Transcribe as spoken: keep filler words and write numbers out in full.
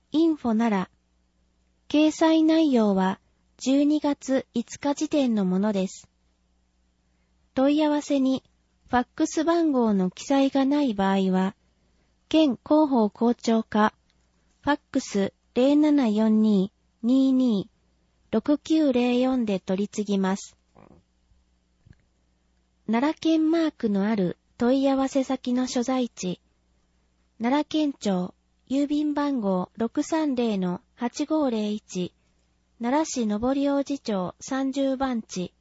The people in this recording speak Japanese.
インフォなら、掲載内容はじゅうにがついつか時点のものです。問い合わせにファックス番号の記載がない場合は、県広報校長課、ファックス ゼロななよんに にーにー ろくきゅうゼロよん で取り次ぎます。奈良県マークのある問い合わせ先の所在地、奈良県庁、郵便番号 ろくさんゼロのはちごーゼロいち、奈良市上り王子町さんじゅうばんち、